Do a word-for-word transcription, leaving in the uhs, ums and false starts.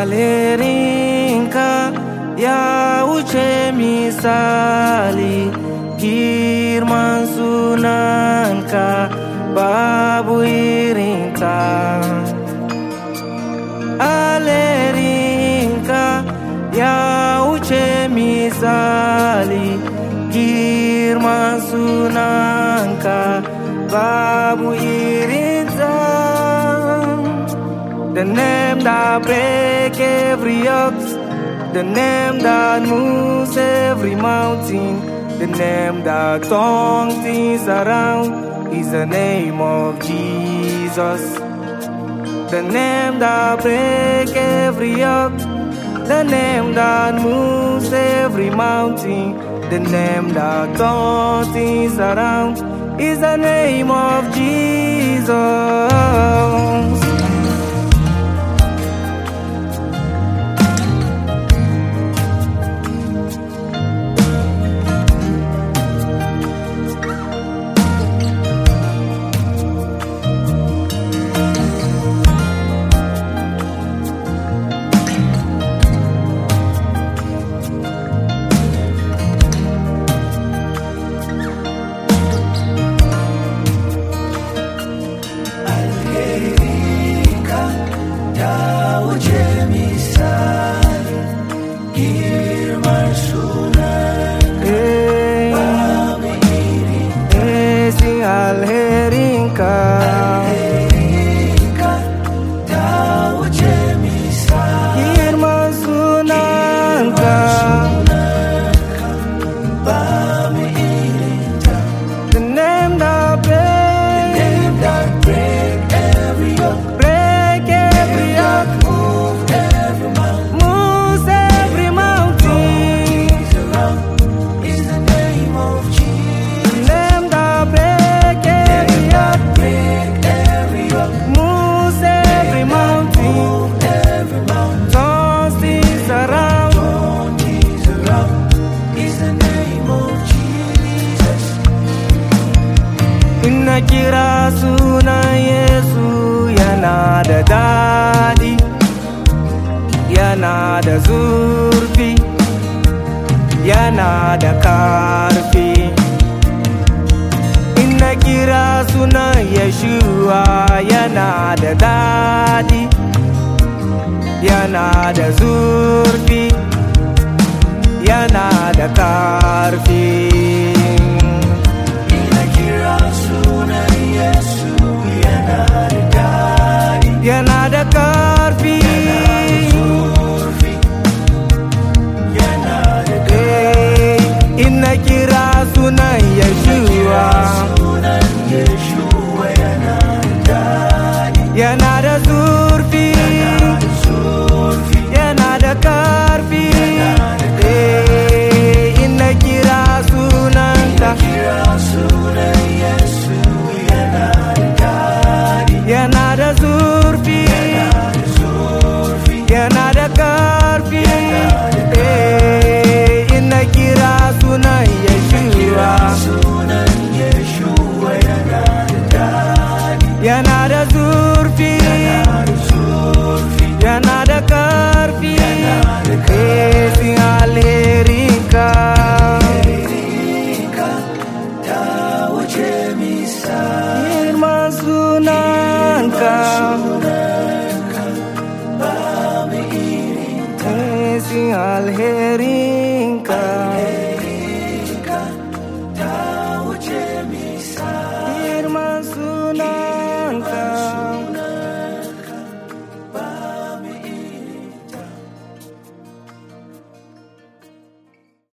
alherinka ya wuce misali, girman sunanka babu irinka. Alherinka ya wuce misali, girman sunanka babu irinka. The name that break every ox, the name that moves every mountain, the name that turns things around is the name of Jesus. The name that break every yoke, the name that moves every mountain, the name that turns things around is the name of Jesus. Alherinka, alherinka, ta wuce misali, girman sunanka, babu irinta. The name that break, the name that break every yoke, break every yoke, move every mountain, moves every mountain. Around is the name of Jesus. The name that break na kira sunan Yesu yana da daɗi, yana da zurfi, yana da karfi. Na kira sunan Yeshua yana da daɗi, yana da zurfi, yana da karfi.